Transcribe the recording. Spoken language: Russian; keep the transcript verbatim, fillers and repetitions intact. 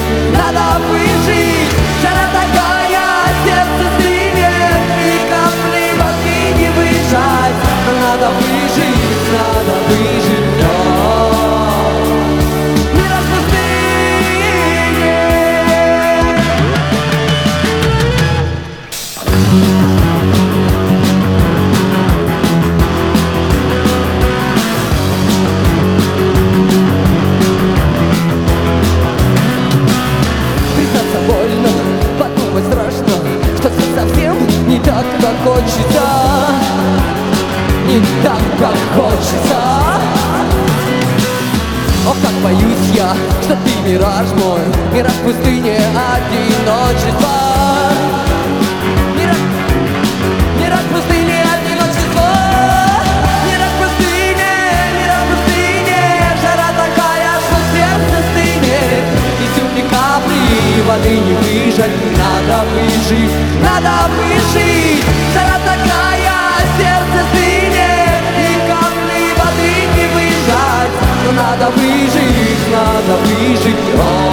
надо выжить. Жара такая, сердце стынет, и капли воды не выжать. Надо выжить, надо выжить. Не так, как хочется, не так, как хочется. Ох, как боюсь я, что ты мираж мой, мираж в пустыне одиночества. Мираж, мираж в пустыне одиночества. Мираж в пустыне, мираж в пустыне. Жара такая, что сердце стынет, и всю ни капли воды не выжать. Надо выжить, надо выжить. Жара такая, сердце стынет, и капли воды не выжать. Но надо выжить, надо выжить.